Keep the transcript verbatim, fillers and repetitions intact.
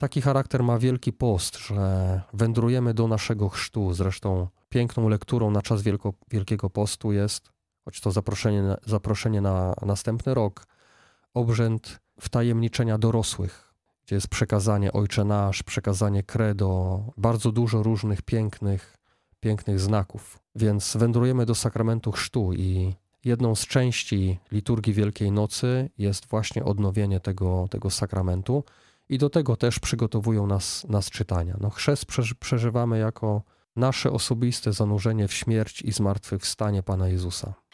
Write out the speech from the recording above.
Taki charakter ma Wielki Post, że wędrujemy do naszego chrztu. Zresztą piękną lekturą na czas Wielko, Wielkiego Postu jest, choć to zaproszenie, na- zaproszenie na następny rok, obrzęd wtajemniczenia dorosłych, gdzie jest przekazanie Ojcze Nasz, przekazanie Credo, bardzo dużo różnych pięknych, pięknych znaków. Więc wędrujemy do sakramentu chrztu i jedną z części liturgii Wielkiej Nocy jest właśnie odnowienie tego, tego sakramentu i do tego też przygotowują nas, nas czytania. No, chrzest przeży- przeżywamy jako nasze osobiste zanurzenie w śmierć i zmartwychwstanie Pana Jezusa.